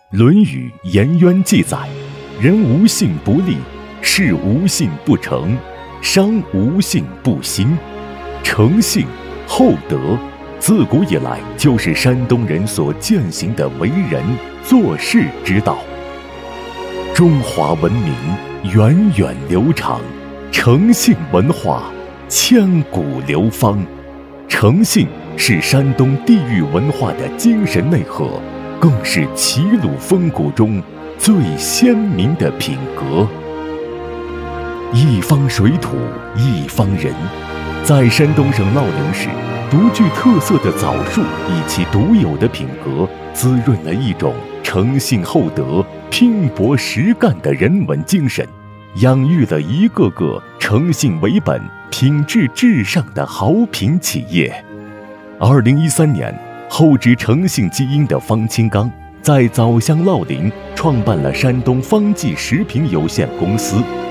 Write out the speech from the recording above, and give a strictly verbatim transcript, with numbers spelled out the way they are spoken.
论语·颜渊记载：人无信不立，事无信不成，商无信不兴。诚信、厚德，自古以来就是山东人所践行的为人做事之道。中华文明源远流长，诚信文化千古流芳。诚信是山东地域文化的精神内核，更是齐鲁风骨中最鲜明的品格。一方水土一方人，在山东省乐陵市，独具特色的枣树以其独有的品格，滋润了一种诚信厚德、拼搏实干的人文精神，养育了一个个诚信为本、品质至上的好品企业。二零一三年，厚植诚信基因的方清刚在枣乡乐陵创办了山东方记食品有限公司，